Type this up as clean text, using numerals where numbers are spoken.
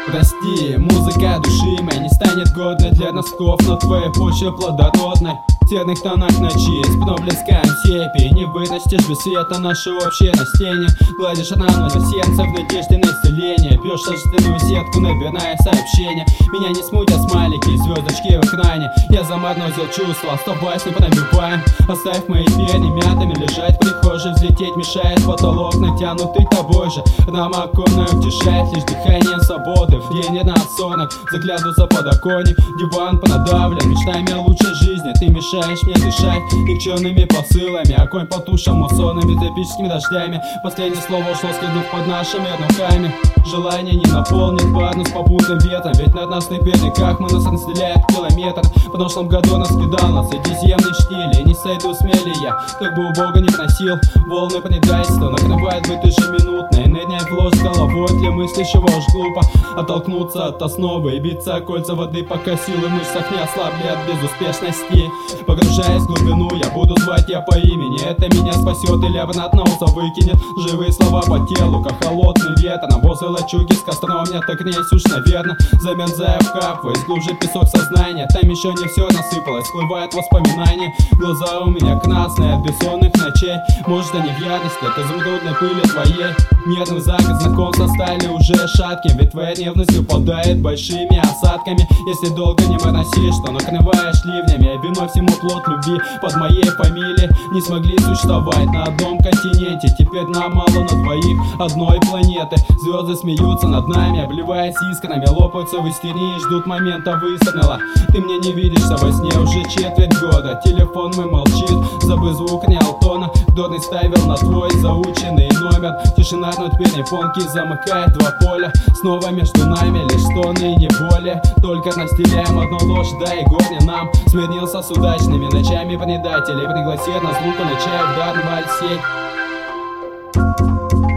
Прости, музыка души моей не станет годной для носков, но твоя почва плодородной. В терных тонах ночи, спину близкаем степи. Не выносишь без света наше общее растение. Гладишь рану сенцев в надежде на исцеление. Пьешь сожженную сетку, набирая сообщения. Меня не смутят смайлики, звездочки в экране. Я заморозил чувства, с тобой не пробиваем. Оставь мои двери мятыми лежать в прихожей. Взлететь мешает потолок, натянутый тобой же. Рама оконная утешает лишь дыхание свободы. В день 11:40 заглядываю за подоконник. Диван продавлен мечтами о лучшей жизни. Ты мешаешь мне дышать никчемными посылами. Огонь потушен муссонами, тропическими дождями. Последнее слово ушло, скользнув под нашими руками. Желание не наполнит парну с попутным ветром. Ведь на однозначных берегах мы нас разделяют километр. В прошлом году нас кидал на средиземный штиль. И не сойду смелее я, как бы у Бога не просил. Волны предательства накрывают быть ежеминутно. Энергия в ложь головой для мыслящего уж глупо оттолкнуться от основы и биться о кольца воды, пока силы в мышцах не ослабли от безуспешности. Погружаясь в глубину, я буду звать я по имени. Это меня спасет или обратно выкинет. Живые слова по телу, как холодный ветер. Возле лачуги с костром я так греюсь уж, наверно. Замерзая, вкапываясь глубже песок сознания. Там еще не все насыпалось, всплывают воспоминания. Глаза у меня красные от бессонных ночей. Может, они в ярости от изумрудной пыли твоей. Нервный закат знакомства стали уже шатким. Ведь твоя ревность упадает большими осадками. Если долго не моросишь, то накрываешь ливнями. А виной всему плод любви под моей фамилией. Не смогли существовать на одном континенте. Теперь нам мало на двоих одной планеты. Звезды смеются над нами, обливаясь искрами. Лопаются в истерии, ждут момента выстрела. Ты мне не видишься во сне уже четверть года. Телефон мой молчит, забыл звук риалтона. Дорный ставил на твой заученный номер. Тишина над перепонки замыкает два поля. Снова между нами лишь стоны и не более. Только настеляем одну ложь, да и горне нам. Смирился с удачными ночами предателей. Пригласит нас лука на чай в дар вальсей.